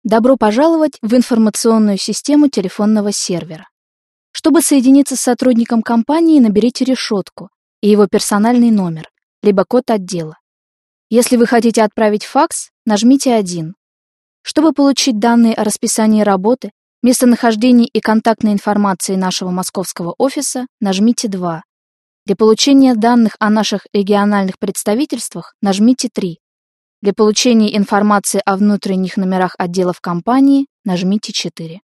Добро пожаловать в информационную систему телефонного сервера. Чтобы соединиться с сотрудником компании, наберите решетку и его персональный номер, либо код отдела. Если вы хотите отправить факс, нажмите 1. Чтобы получить данные о расписании работы, местонахождении и контактной информации нашего московского офиса, нажмите 2. Для получения данных о наших региональных представительствах, нажмите 3. Для получения информации о внутренних номерах отделов компании, нажмите 4.